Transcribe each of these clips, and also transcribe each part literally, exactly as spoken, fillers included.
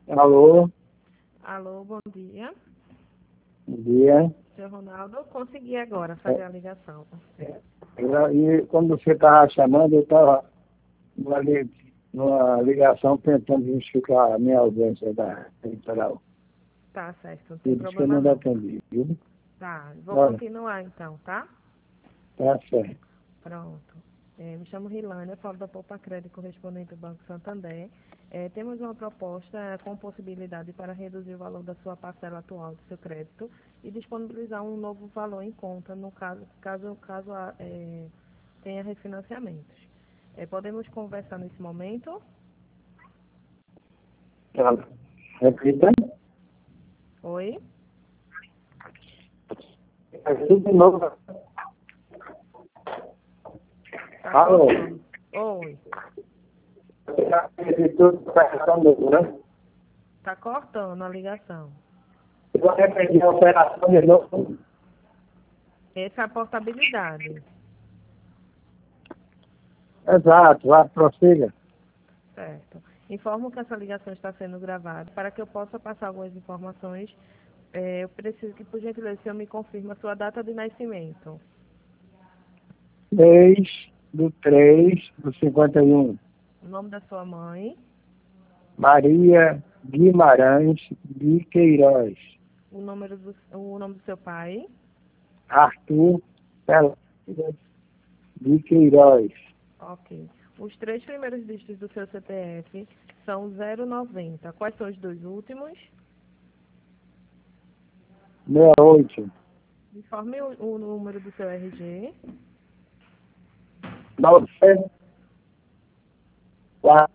Alô, Alô, bom dia. bom dia. Seu Ronaldo, consegui agora fazer É, a ligação. eu- E quando você estava chamando, eu estava numa, li- numa ligação tentando justificar a minha ausência da eleitoral. Tá certo, não tem E disse que eu problema não não. atendi, viu? Tá, vou Olha, continuar então, tá? tá certo. Pronto. É, me chamo Rilânia, falo da Poupa Crédito correspondente do Banco Santander. É, temos uma proposta é, com possibilidade para reduzir o valor da sua parcela atual do seu crédito e disponibilizar um novo valor em conta, no caso, caso, caso ah, é, tenha refinanciamentos. É, podemos conversar nesse momento? Tá. Repita. Oi? É tudo de novo. Tá Alô. cortando. Oi. Você já fez tudo para a operação, né? Tá cortando a ligação. Se você pedir a operação de novo, Essa é a portabilidade. exato, vá, prossiga. Certo. Informo que essa ligação está sendo gravada. Para que eu possa passar algumas informações, eh, eu preciso que, por gentileza, o senhor me confirme a sua data de nascimento. três do três do cinquenta e um. O nome da sua mãe. Maria Guimarães de Queiroz. O, número do, o nome do seu pai. Arthur Pelas de Queiroz. Ok. Os três primeiros dígitos do seu C P F são zero noventa. Quais são os dois últimos? sessenta e oito. Informe o, o número do seu R G. novecentos e quatro.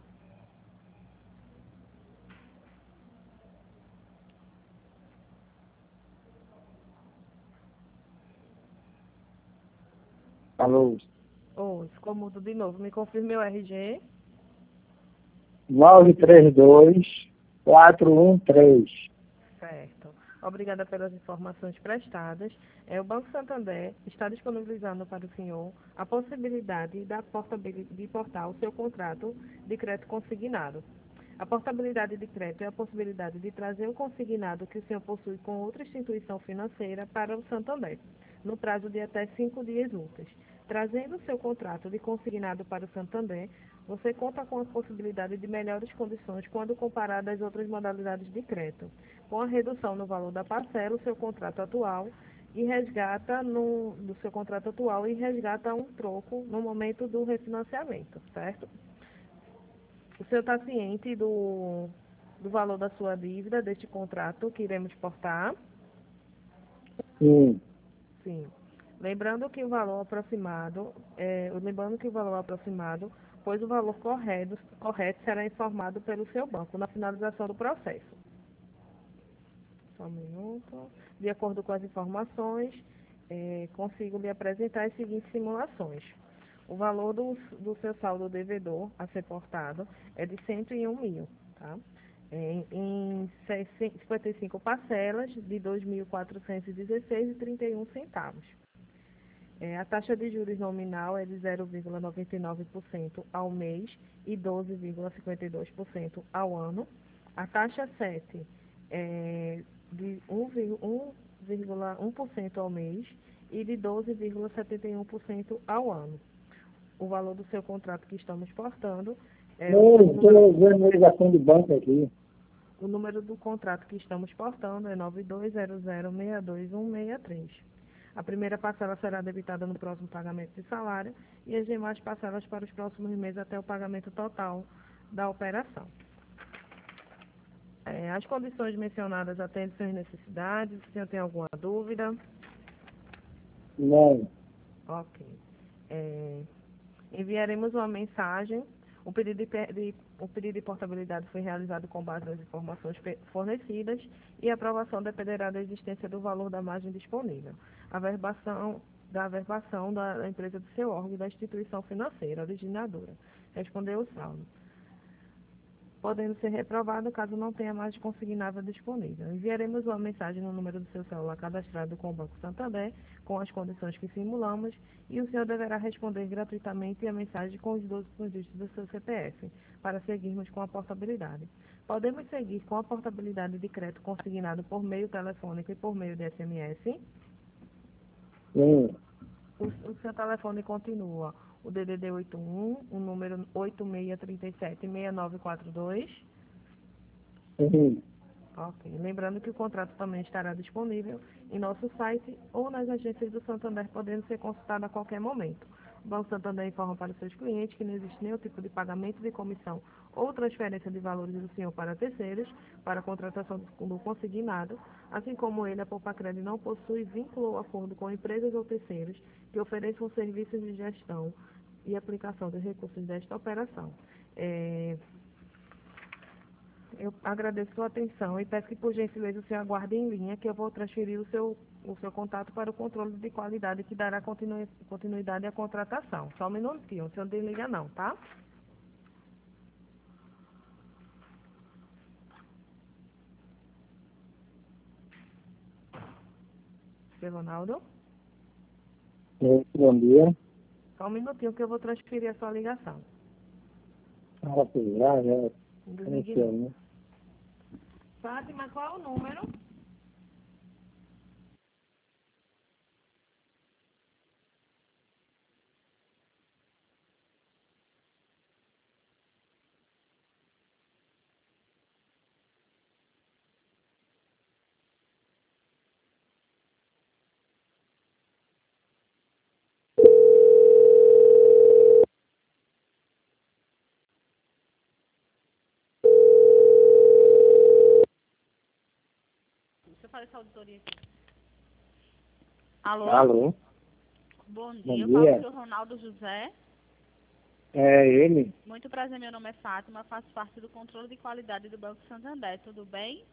Alô. Ou, ficou mudo de novo. Me confirme o R G. nove três dois quatro um três. Certo. Obrigada pelas informações prestadas. É, o Banco Santander está disponibilizando para o senhor a possibilidade da portabili- de portar o seu contrato de crédito consignado. A portabilidade de crédito é a possibilidade de trazer o consignado que o senhor possui com outra instituição financeira para o Santander, no prazo de até cinco dias úteis. Trazendo o seu contrato de consignado para o Santander, você conta com a possibilidade de melhores condições quando comparado às outras modalidades de crédito, com a redução no valor da parcela, o seu contrato atual e resgata no, do seu contrato atual e resgata um troco no momento do refinanciamento, certo? O senhor está ciente do, do valor da sua dívida, deste contrato que iremos portar? Sim. Sim. Lembrando que o valor aproximado, é, lembrando que o valor aproximado, pois o valor correto, correto será informado pelo seu banco na finalização do processo. Só um minuto. De acordo com as informações, é, consigo lhe apresentar as seguintes simulações. O valor do, do seu saldo devedor a ser portado é de cento e um mil, tá? Em, em cinquenta e cinco parcelas de dois mil quatrocentos e dezesseis reais e trinta e um centavos. É, a taxa de juros nominal é de zero vírgula noventa e nove por cento ao mês e doze vírgula cinquenta e dois por cento ao ano. A taxa sete é de um vírgula um por cento ao mês e de doze vírgula setenta e um por cento ao ano. O valor do seu contrato que estamos portando é o, Eu o número, estou vendo a ligação de banco aqui. o número do contrato que estamos portando é nove dois zero zero seis dois um seis três. A primeira parcela será debitada no próximo pagamento de salário e as demais parcelas para os próximos meses até o pagamento total da operação. É, as condições mencionadas atendem suas necessidades. O senhor tem alguma dúvida? Não. Ok. É, enviaremos uma mensagem. O pedido de, pe- de- o pedido de portabilidade foi realizado com base nas informações pe- fornecidas e a aprovação dependerá da existência do valor da margem disponível. A verbação da verbação da empresa do seu órgão e da instituição financeira originadora. Respondeu o saldo. podendo ser reprovado caso não tenha mais consignável disponível. Enviaremos uma mensagem no número do seu celular cadastrado com o Banco Santander, com as condições que simulamos, e o senhor deverá responder gratuitamente a mensagem com os doze dígitos do seu C P F, para seguirmos com a portabilidade. Podemos seguir com a portabilidade de crédito consignado por meio telefônico e por meio de S M S? Sim. O, o seu telefone continua o D D D oito um, o número oito seis três sete, seis nove quatro dois. Sim. Ok. Lembrando que o contrato também estará disponível em nosso site ou nas agências do Santander, podendo ser consultado a qualquer momento. O Banco Santander informa para os seus clientes que não existe nenhum tipo de pagamento de comissão ou transferência de valores do senhor para terceiros, para a contratação do consignado, assim como ele, a Poupacred, não possui vínculo ou acordo com empresas ou terceiros que ofereçam serviços de gestão e aplicação de recursos desta operação. É... Eu agradeço sua atenção e peço que, por gentileza, o senhor aguarde em linha, que eu vou transferir o seu, o seu contato para o controle de qualidade, que dará continu, continuidade à contratação. Só um minutinho, o senhor não desliga não, tá? Seu Ronaldo? Sim. Bom dia. Só um minutinho que eu vou transferir a sua ligação. Ah, sim, já, já. Não desligue Iniciou, não. né? Fátima, qual é o número? Deixa eu fazer essa auditoria aqui. Alô? Alô? Bom dia, Bom eu falo com o dia. senhor Ronaldo José. É ele? Muito prazer, meu nome é Fátima, faço parte do controle de qualidade do Banco Santander, tudo bem?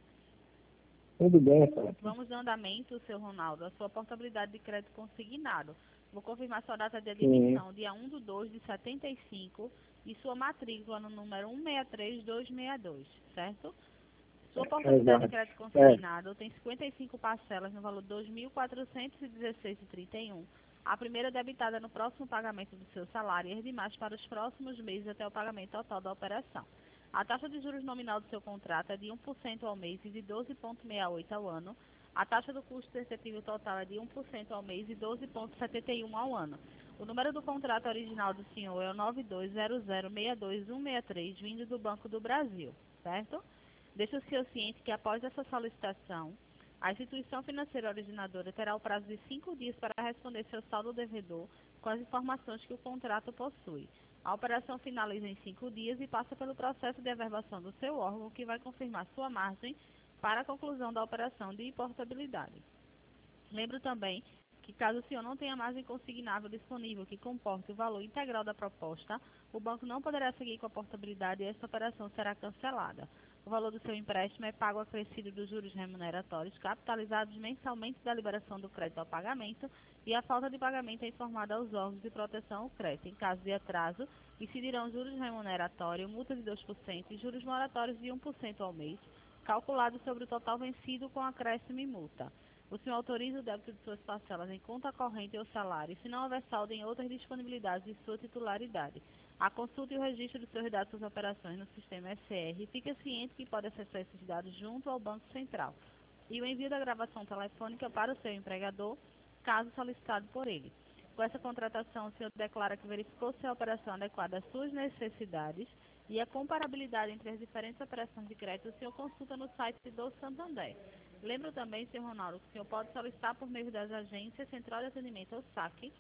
Tudo bem, Fátima? Vamos dando andamento, seu Ronaldo, a sua portabilidade de crédito consignado. Vou confirmar sua data de Sim. admissão, dia um de dois de setenta e cinco, e sua matrícula no número um seis três dois seis dois, certo? Sua portabilidade de Exato. crédito É. consignado tem cinquenta e cinco parcelas no valor de dois mil quatrocentos e dezesseis reais e trinta e um. A primeira debitada no próximo pagamento do seu salário e as demais para os próximos meses até o pagamento total da operação. A taxa de juros nominal do seu contrato é de um por cento ao mês e de doze vírgula sessenta e oito ao ano. A taxa do custo perceptível total é de um por cento ao mês e doze vírgula setenta e um ao ano. O número do contrato original do senhor é o nove dois zero zero seis dois um seis três, vindo do Banco do Brasil, certo? Deixe o senhor ciente que após essa solicitação, a instituição financeira originadora terá o prazo de cinco dias para responder seu saldo devedor com as informações que o contrato possui. A operação finaliza em cinco dias e passa pelo processo de averbação do seu órgão, que vai confirmar sua margem para a conclusão da operação de portabilidade. Lembro também que, caso o senhor não tenha margem consignável disponível que comporte o valor integral da proposta, o banco não poderá seguir com a portabilidade e esta operação será cancelada. O valor do seu empréstimo é pago acrescido dos juros remuneratórios, capitalizados mensalmente da liberação do crédito ao pagamento, e a falta de pagamento é informada aos órgãos de proteção ao crédito. Em caso de atraso, incidirão juros remuneratórios, multa de dois por cento e juros moratórios de um por cento ao mês, calculados sobre o total vencido com acréscimo e multa. O senhor autoriza o débito de suas parcelas em conta corrente ou salário, se não houver saldo em outras disponibilidades de sua titularidade. A consulta e o registro dos seus dados das operações no sistema S R. Fique ciente que pode acessar esses dados junto ao Banco Central. E o envio da gravação telefônica para o seu empregador, caso solicitado por ele. Com essa contratação, o senhor declara que verificou se a operação adequada às suas necessidades e a comparabilidade entre as diferentes operações de crédito, o senhor consulta no site do Santander. Lembro também, senhor Ronaldo, que o senhor pode solicitar por meio das agências Central de Atendimento ao saque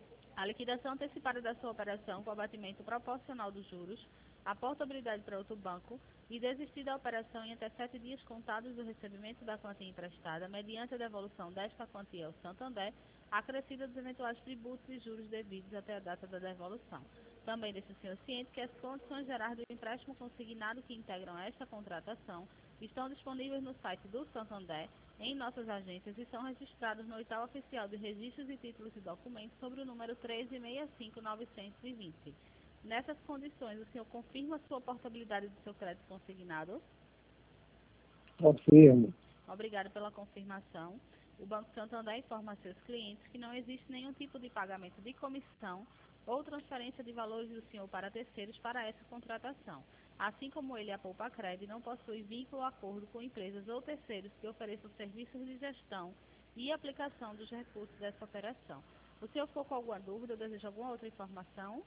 a liquidação antecipada da sua operação com abatimento proporcional dos juros, a portabilidade para outro banco e desistir da operação em até sete dias contados do recebimento da quantia emprestada, mediante a devolução desta quantia ao Santander, acrescida dos eventuais tributos e juros devidos até a data da devolução. Também deixe o senhor ciente que as condições gerais do empréstimo consignado que integram esta contratação estão disponíveis no site do Santander, em nossas agências, e são registrados no edital oficial de registros e títulos e documentos sobre o número treze seis cinco nove dois zero. Nessas condições, o senhor confirma a sua portabilidade do seu crédito consignado? Confirmo. Obrigado pela confirmação. O Banco Santander informa a seus clientes que não existe nenhum tipo de pagamento de comissão ou transferência de valores do senhor para terceiros para essa contratação. Assim como ele, a Poupacred não possui vínculo ou acordo com empresas ou terceiros que ofereçam serviços de gestão e aplicação dos recursos dessa operação. O senhor ficou com alguma dúvida ou deseja alguma outra informação?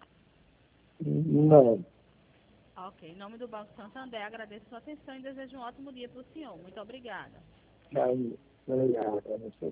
Não. Ok. Em nome do Banco Santander, agradeço sua atenção e desejo um ótimo dia para o senhor. Muito obrigada. Aí, obrigado a você.